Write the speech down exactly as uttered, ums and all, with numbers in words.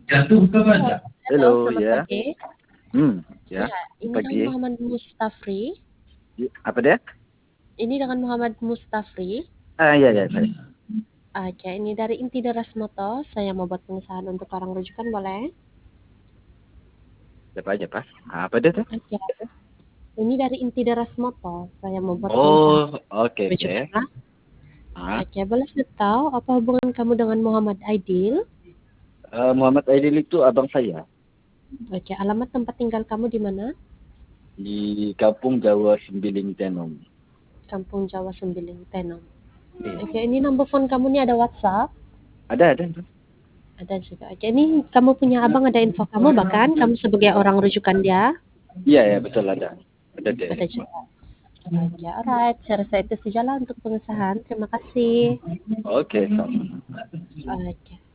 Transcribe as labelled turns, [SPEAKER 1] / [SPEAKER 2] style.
[SPEAKER 1] Halo,
[SPEAKER 2] Halo,
[SPEAKER 1] selamat
[SPEAKER 2] ya.
[SPEAKER 1] pagi.
[SPEAKER 2] Hmm, ya.
[SPEAKER 1] Ya, ini dengan
[SPEAKER 2] Pagi.
[SPEAKER 1] Muhammad Mustafri.
[SPEAKER 2] Y- Apa dia?
[SPEAKER 1] Ini dengan Muhammad Mustafri.
[SPEAKER 2] Ah, ya, ya, saya.
[SPEAKER 1] Oke, ini dari Inti Deras Moto. Saya mau buat pengesahan untuk orang rujukan, boleh?
[SPEAKER 2] Siapa aja, Pak? Ah, Apa dia tuh?
[SPEAKER 1] Oke. Ini dari Inti Deras Moto. Saya mau buat pengesahan
[SPEAKER 2] Oh, oke,
[SPEAKER 1] rujukan.
[SPEAKER 2] oke.
[SPEAKER 1] Nah,
[SPEAKER 2] Ah,
[SPEAKER 1] oke, boleh saya tahu apa hubungan kamu dengan Muhammad Aidil?
[SPEAKER 2] eh, Muhammad Aidil itu abang saya
[SPEAKER 1] Oke, alamat tempat tinggal kamu di mana?
[SPEAKER 2] di Kampung Jawa Sembiling Tenom.
[SPEAKER 1] Kampung Jawa Sembiling, Tenom.
[SPEAKER 2] Iya.
[SPEAKER 1] Oke, ini nomor phone kamu nih ada WhatsApp?
[SPEAKER 2] Ada, ada. Ada.
[SPEAKER 1] Ada juga. Oke, ini kamu punya abang ada info kamu bahkan kamu sebagai orang rujukan dia?
[SPEAKER 2] Iya, ya, betul ada. Ada deh.
[SPEAKER 1] Ada juga. Oke, alright. Saya rasa itu sajalah untuk pengesahan. Terima kasih.
[SPEAKER 2] Oke, sama.
[SPEAKER 1] Oke.